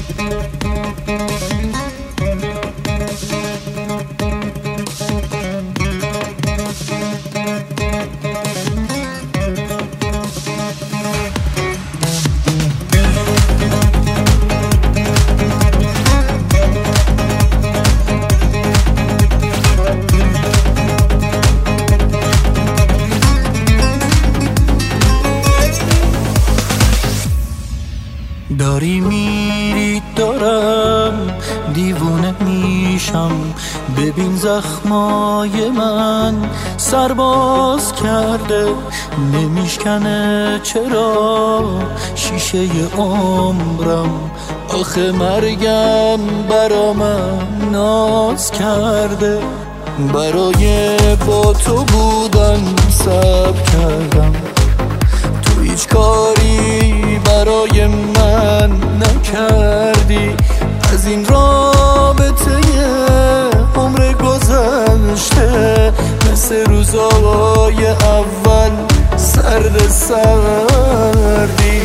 داری میری دارم دیوونه میشم، ببین زخمای من سرباز کرده، نمیشکنه چرا شیشه عمرم، آخه مرگم برا من ناز کرده، برای با تو بودن صبر کردم، تو هیچ کاری برای من نکردی، از این رابطه عمر گذشته مثل روزای اول سرد سردی،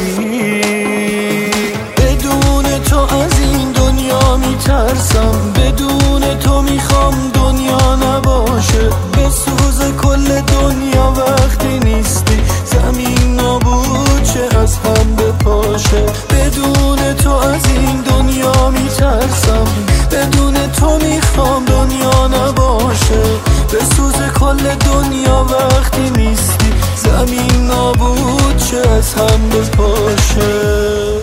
بدون تو از این دنیا میترسم، بدون تو میخوام دنیا نباشه، بسوز کل دنیا وقتی نیستی، زمین نابود چه از هم بپاشه، بدون تو از این دنیا میترسم، بدون تو میخوام دنیا نباشه، بسوز کل دنیا وقتی نیستی، زمین نابود چه از هم بپاشه.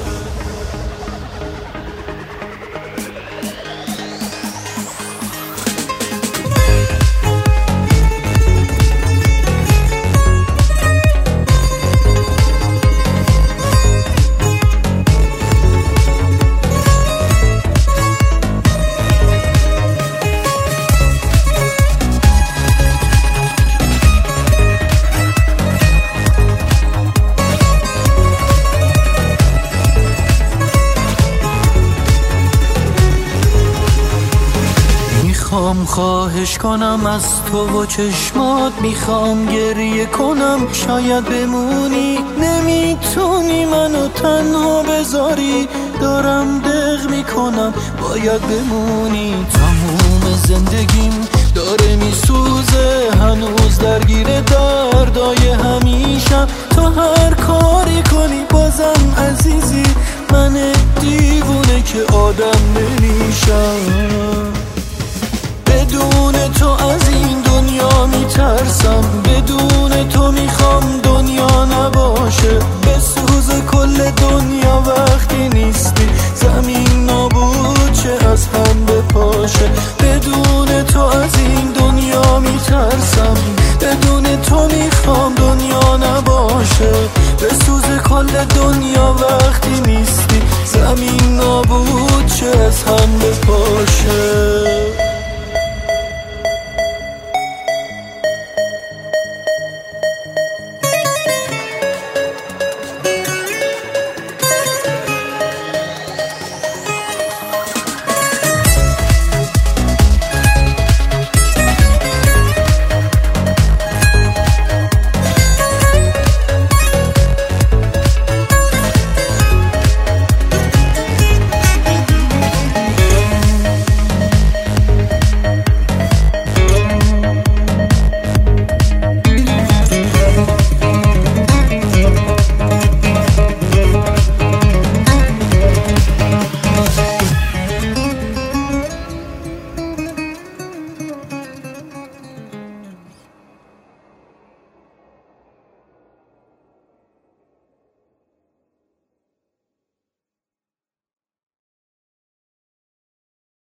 میخوام خواهش کنم از تو و چشمات، میخوام گریه کنم شاید بمونی، نمیتونی منو تنها بذاری، دارم دق میکنم باید بمونی، تموم زندگیم داره میسوزه، هنوز درگیر دردای همیشم، تو هر کاری کنی بازم عزیزی، من دیوونه که آدم نمیشم، بدون تو از این دنیا میترسم، بدون تو میخوام دنیا نباشه، بسوز کل دنیا وقتی نیستی، زمین نابود چه از هم بپاشه، بدون تو از این دنیا میترسم، بدون تو میخوام دنیا نباشه، بسوز کل دنیا وقتی نیستی، زمین نابود چه از هم بپاشه.